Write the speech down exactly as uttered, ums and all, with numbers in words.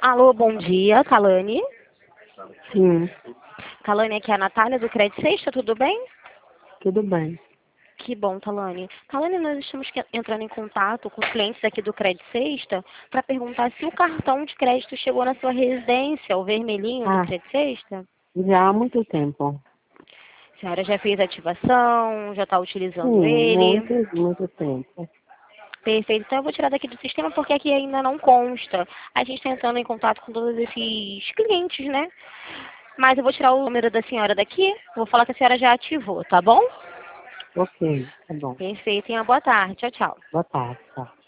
Alô, bom dia, Kalane. Sim, Kalane, aqui é a Natália do Crédito Sexta, tudo bem? tudo bem. Que bom, Kalane. Kalane, nós estamos que- entrando em contato com os clientes aqui do Crédito Sexta para perguntar se o cartão de crédito chegou na sua residência, o vermelhinho do Ah, Crédito Sexta. já há muito tempo. A senhora já fez ativação, já está utilizando Sim, ele. muito, muito tempo. Perfeito, então eu vou tirar daqui do sistema porque aqui ainda não consta. A gente está entrando em contato com todos esses clientes, né? Mas eu vou tirar o número da senhora daqui, vou falar que a senhora já ativou, tá bom? Ok, tá bom. Perfeito, tenha uma boa tarde. Tchau, tchau. Boa tarde, tá.